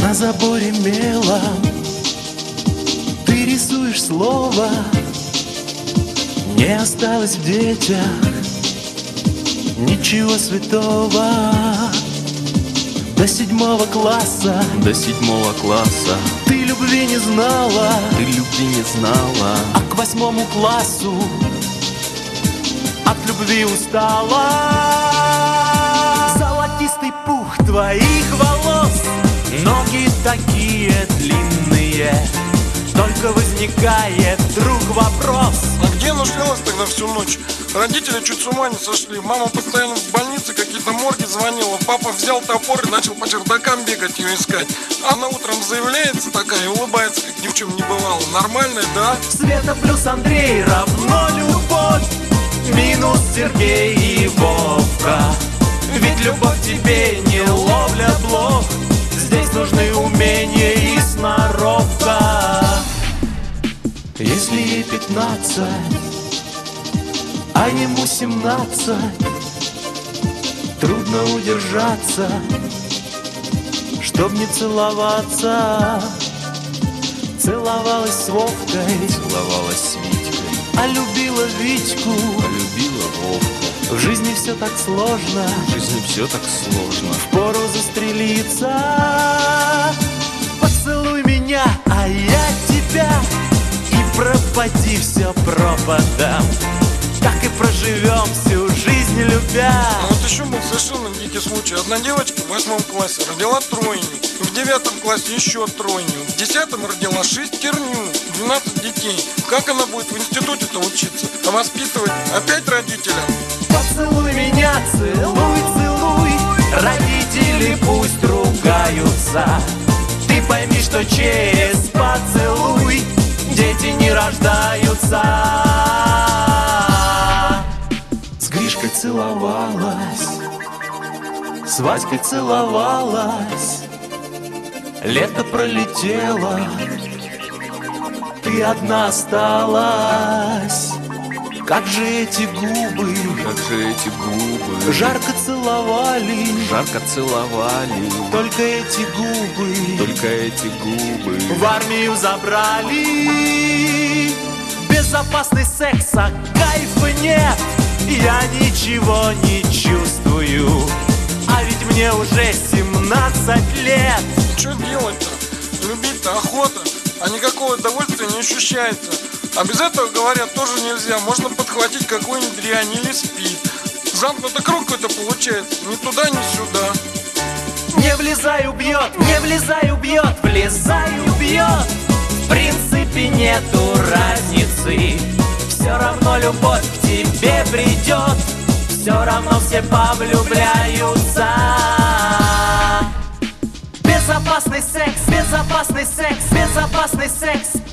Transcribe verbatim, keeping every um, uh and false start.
На заборе мелом ты рисуешь слово. Не осталось в детях ничего святого. До седьмого класса, до седьмого класса ты любви не знала, ты любви не знала, а к восьмому классу от любви устала. Золотистый пух твоих волос, ноги такие длинные. Только возникает вдруг вопрос: а где нашлялась тогда всю ночь? Родители чуть с ума не сошли. Мама постоянно в больнице, какие-то морги звонила. Папа взял топор и начал по чердакам бегать ее искать. Она утром заявляется такая и улыбается, как ни в чем не бывало. Нормальная, да? Света плюс Андрей равно любовь, минус Сергей и Вовка. Ведь любовь тебе не ловля блох, здесь нужны умения и сноровка. Если ей пятнадцать, а ему семнадцать, трудно удержаться, чтоб не целоваться. Целовалась с Вовкой, целовалась с Витькой, а любила Витьку, а любила Вовку. В жизни все так сложно, в жизни все так сложно. Впору застрелиться. Поцелуй меня, а я тебя, и пропади все пропадам. Так и проживем всю жизнь любя. А вот еще был совершенно дикий случай. Одна девочка в восьмом классе родила тройню, в девятом классе еще тройню, в десятом родила шестерню, двенадцать детей. Как она будет в институте-то учиться? А воспитывать опять родителям? Поцелуй меня, целуй, целуй, родители пусть ругаются. Ты пойми, что через поцелуй дети не рождаются. С Гришкой целовалась, с Васькой целовалась. Лето пролетело, ты одна осталась. Как же эти губы, как же эти губы жарко целовали, жарко целовали. Только эти губы, только эти губы в армию забрали. Безопасный секс, а кайфа нет. Я ничего не чувствую, а ведь мне уже семнадцать лет. Что делать-то? Любить-то охота, а никакого удовольствия не ощущается. А без этого, говорят, тоже нельзя. Можно подхватить какую-нибудь дрянь или спид. Замкнутый круг какой-то получается. Ни туда, ни сюда. Не влезай, убьет, не влезай, убьет, влезай, убьет. В принципе нету разницы. Все равно любовь к тебе придет. Все равно все повлюбляются. Безопасный секс, безопасный секс, безопасный секс.